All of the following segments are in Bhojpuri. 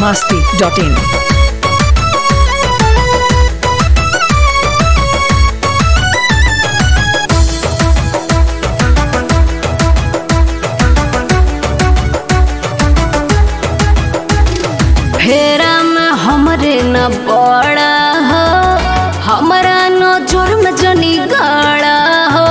biharmasti.in। फेरा में हमरे न बड़ा हो, हमारा नजर में जनी गाड़ा हो।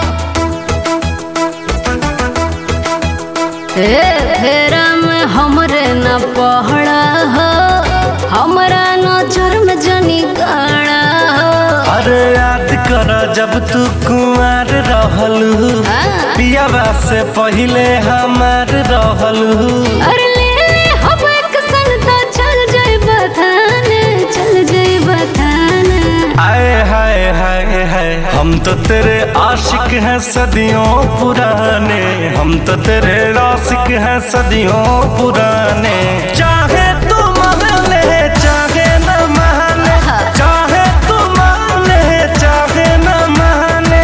फेरा में हमरे न पड़ा हो, हमारा नजर में जनी गाड़ा हो। अरे याद कर जब तू कुमार रहलू, पियावा से पहले हमार रहलू। अरे ले हम एक संग तो चल जाए बताने, चल जाए बताने। आए हाय हाय हाय, हम तो तेरे आशिक हैं सदियों पुराने, हम तो तेरे आशिक हैं सदियों पुराने। चाहे तू माने चाहे न माने, चाहे तू माने चाहे न माने।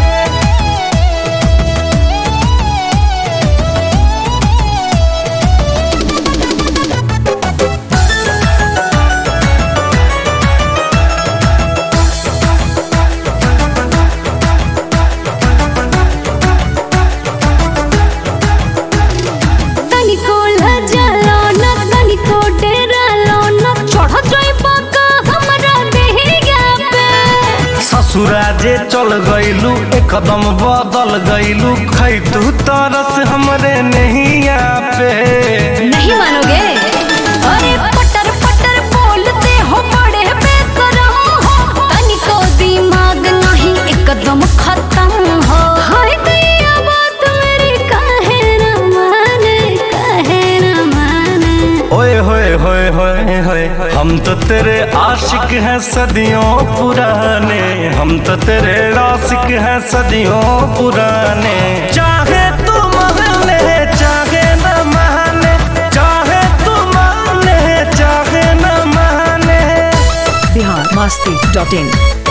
तनिको लजा लो न, तनिको डेरा लो न, चढ़ जाइबा का हमरा देहिया पे। ससुरा जे चल गईलू एकदम बदल गईलू, खई तू तरस हमरे नैया पे। नहीं मानोगे? अरे पटर पटर बोलते हो बड़े बेशरम हो, तनिको दिमाग नहीं एकदम खत्म हो। हाय दैया बात मेरी काहे न माने, काहे न माने। ओए होए होए होए होए, हम तो तेरे आशिक हैं सदियों पुराने, हम तो तेरे आशिक हैं सदियों पुराने। चाहे तू माने चाहे न माने, चाहे तू माने चाहे न माने। biharmasti.in।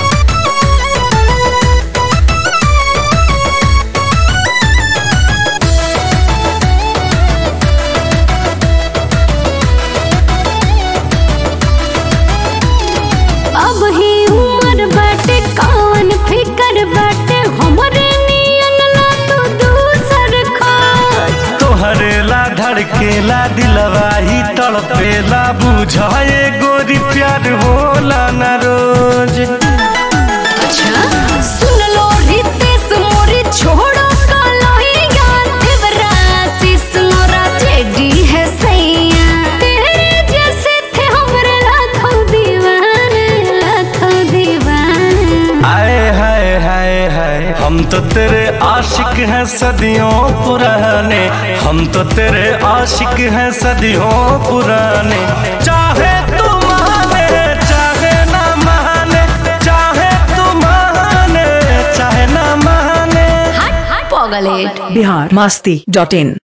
अब ही उम्र बाटे कौन फिकर बाटे, हमरे नियन ला तू दूसर खोज। तोहरे ला धड़केला दिलवा ही तड़पेला, बुझाए गोरी प्यार होला न रोज। अच्छा सुन लो रितेश मोरी छोड़ो कलहिया, देवराशिष मोरा जेडी है सैया। तेरे जैसे थे हमरे लाखों दीवाने, लाखों दीवाने। आए हाय हाय हाय, हम तो तेरे आशिक हैं सदियों पुराने, हम तो तेरे आशिक हैं सदियों पुराने। चाहे तू माने चाहे न माने, चाहे तू माने चाहे न माने। हट पगलेट। biharmasti.in।